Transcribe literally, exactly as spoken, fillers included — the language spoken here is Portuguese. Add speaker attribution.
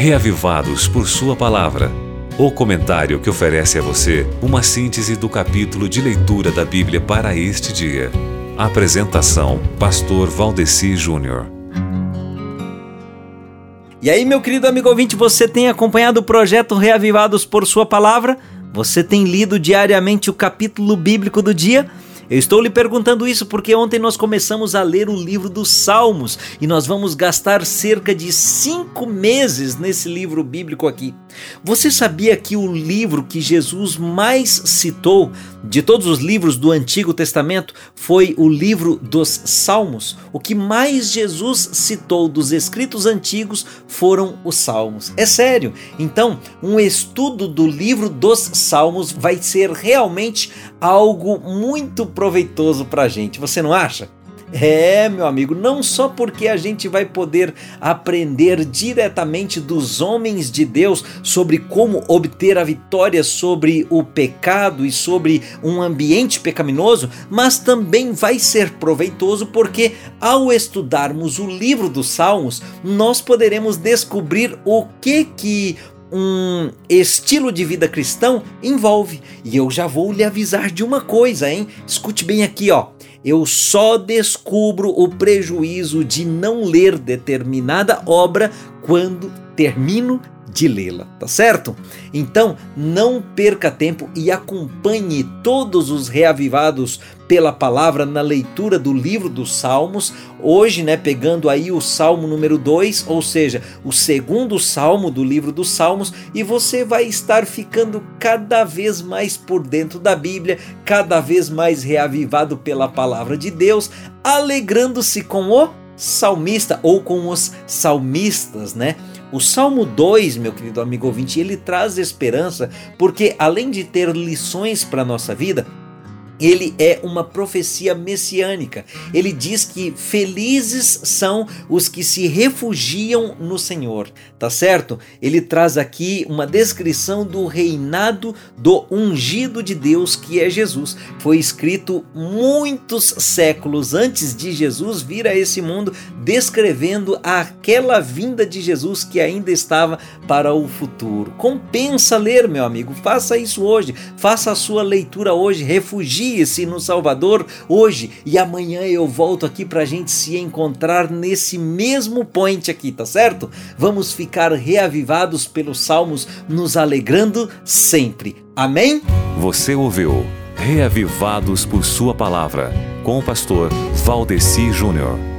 Speaker 1: Reavivados por Sua Palavra. O comentário que oferece a você uma síntese do capítulo de leitura da Bíblia para este dia. Apresentação: Pastor Valdeci Júnior.
Speaker 2: E aí, meu querido amigo ouvinte, você tem acompanhado o projeto Reavivados por Sua Palavra? Você tem lido diariamente o capítulo bíblico do dia? Eu estou lhe perguntando isso porque ontem nós começamos a ler o livro dos Salmos e nós vamos gastar cerca de cinco meses nesse livro bíblico aqui. Você sabia que o livro que Jesus mais citou de todos os livros do Antigo Testamento foi o livro dos Salmos? O que mais Jesus citou dos escritos antigos foram os Salmos. É sério. Então, um estudo do livro dos Salmos vai ser realmente algo muito proveitoso para a gente. Você não acha? É, meu amigo, não só porque a gente vai poder aprender diretamente dos homens de Deus sobre como obter a vitória sobre o pecado e sobre um ambiente pecaminoso, mas também vai ser proveitoso porque ao estudarmos o livro dos Salmos, nós poderemos descobrir o que que um estilo de vida cristão envolve. E eu já vou lhe avisar de uma coisa, hein? Escute bem aqui, ó. Eu só descubro o prejuízo de não ler determinada obra quando termino de lê-la, tá certo? Então, não perca tempo e acompanhe todos os reavivados pela palavra na leitura do livro dos Salmos. Hoje, né, pegando aí o Salmo número dois, ou seja, o segundo salmo do livro dos Salmos, e você vai estar ficando cada vez mais por dentro da Bíblia, cada vez mais reavivado pela palavra de Deus, alegrando-se com o salmista ou com os salmistas, né? O Salmo dois, meu querido amigo ouvinte, ele traz esperança porque além de ter lições para a nossa vida, ele é uma profecia messiânica. Ele diz que felizes são os que se refugiam no Senhor, tá certo? Ele traz aqui uma descrição do reinado do ungido de Deus, que é Jesus. Foi escrito muitos séculos antes de Jesus vir a esse mundo, descrevendo aquela vinda de Jesus que ainda estava para o futuro. Compensa ler, meu amigo, faça isso hoje, faça a sua leitura hoje, refugie se no Salvador hoje, e amanhã eu volto aqui pra gente se encontrar nesse mesmo point aqui, tá certo? Vamos ficar reavivados pelos Salmos, nos alegrando sempre. Amém?
Speaker 1: Você ouviu Reavivados por Sua Palavra, com o pastor Valdeci Júnior.